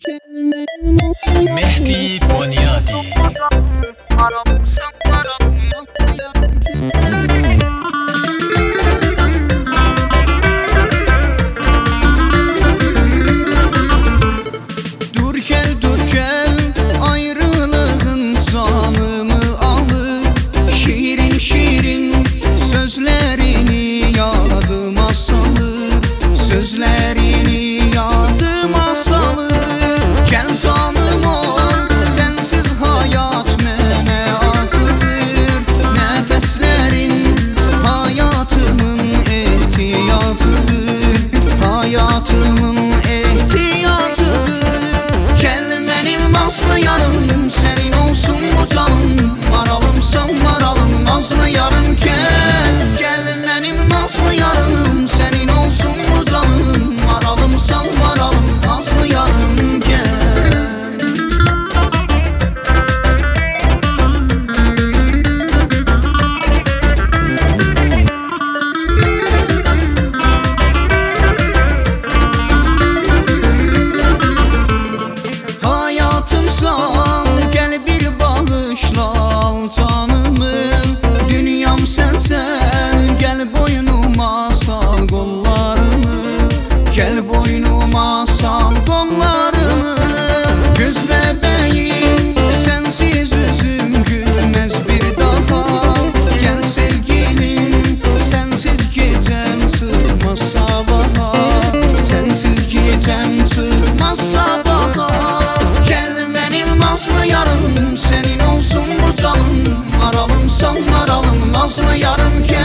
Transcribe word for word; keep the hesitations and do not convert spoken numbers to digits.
مهدي بنياتي. Dur gel dur gel ayrılığın canımı alır. Şirin şirin sözlerini yadıma salır. Sözlerini yadıma salır. Gel canım ol, sensiz hayat mənə acıdır. Nəfəslərin hayatımın ehtiyatıdır. Hayatımın ehtiyatıdır. Gel benim nazlı yarım, senin olsun bu canım. Maralımsan maralım, nazlı yarım gel. Gel benim nazlı yarım, senin olsun bu canım. Maralımsan maralım, nazlı yarım gel. Hayatımsan gel bir bağışla al canımı. Dünyam sensen gel boynuma sal kollarını. Gel boynuma sal kollarını. Göz bebeğim sensiz üzüm gülmez bir daha. Gel sevgilim sensiz gecem sığmaz sabaha. Sensiz gecem sığmaz sabaha. Gel benim nazlı yarım, senin olsun bu canım. Maralımsan maralım, nazlı yarım gel.